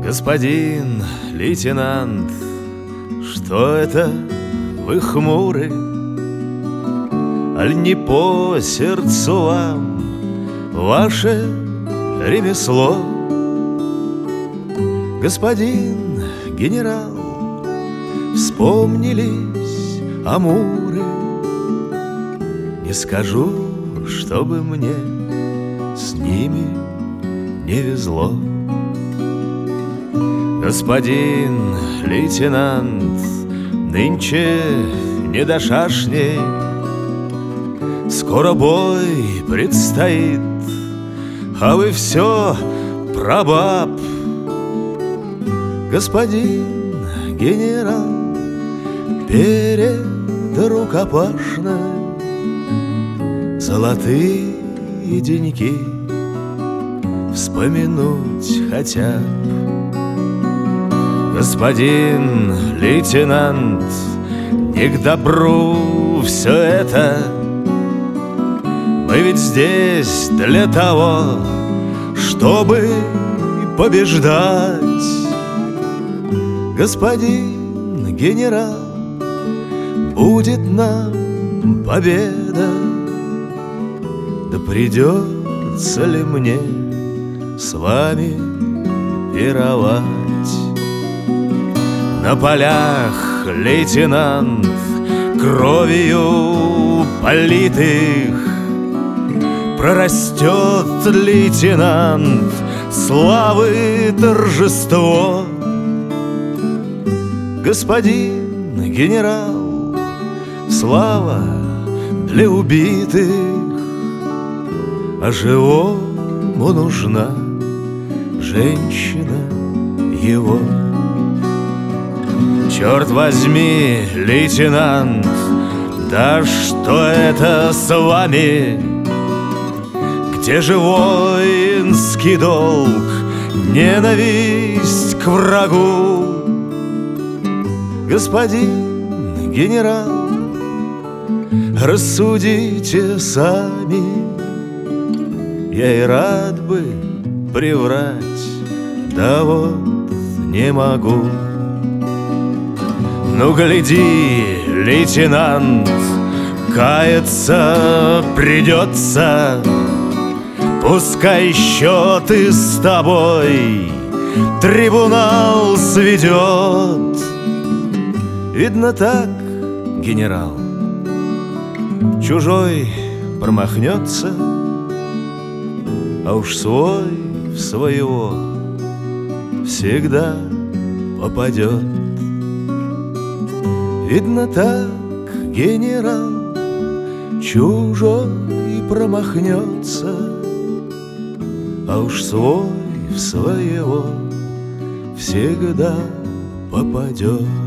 Господин лейтенант, что это вы хмуры? Аль не по сердцу вам ваше ремесло? Господин генерал, вспомнились амуры. Не скажу, чтобы мне с ними не везло. Господин лейтенант, нынче не до шашней, скоро бой предстоит, а вы все про баб. Господин генерал, перед рукопашной золотые деньки вспомянуть хотя б. Господин лейтенант, не к добру все это. Мы ведь здесь для того, чтобы побеждать. Господин генерал, будет нам победа. Да придется ли мне с вами пировать? На полях, лейтенант, кровью политых прорастет, лейтенант, славы торжество. Господин генерал, слава для убитых, а живому нужна женщина его. Черт возьми, лейтенант, да что это с вами? Где же воинский долг, ненависть к врагу? Господин генерал, рассудите сами. Я и рад бы приврать, да вот не могу. Ну гляди, лейтенант, каяться придется. Пускай счеты с тобой трибунал сведет. Видно так, генерал, чужой промахнется, а уж свой в своего всегда попадет. Видно так, генерал, чужой промахнется, а уж свой в своего всегда попадет.